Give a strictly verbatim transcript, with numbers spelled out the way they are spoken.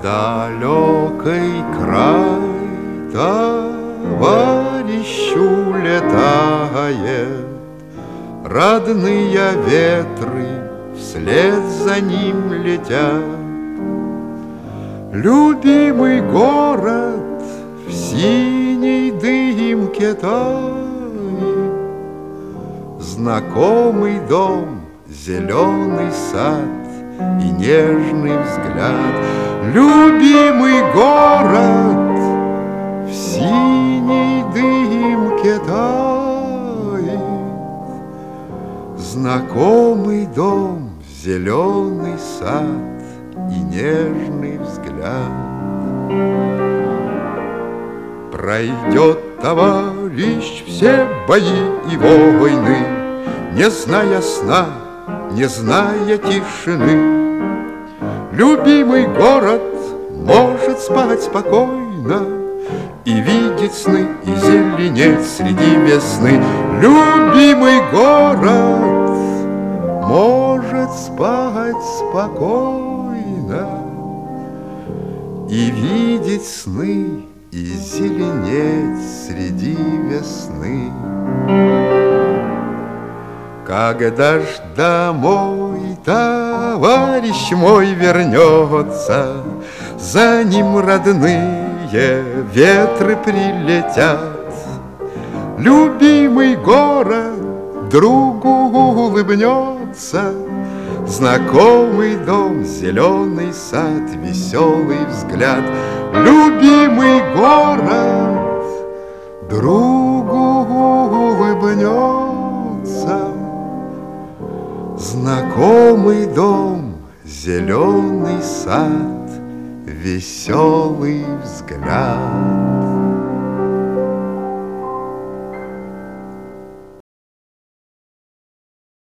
далекий край товарищу летает, родные ветры вслед за ним летят. Любимый город в синей дымке тает, знакомый дом, зеленый сад и нежный взгляд. Любимый город в синей дымке тает, знакомый дом, зеленый сад и нежный взгляд. Пройдет товарищ все бои и войны, не зная сна, не зная тишины. Любимый город может спать спокойно и видеть сны, и зеленеть среди весны. Любимый город может спать спокойно и видеть сны, и зеленеть среди весны. Когда ж домой товарищ мой вернется, за ним родные ветры прилетят. Любимый город другу улыбнется, знакомый дом, зеленый сад, веселый взгляд. Любимый город другу улыбнется, знакомый дом, зеленый сад, веселый взгляд.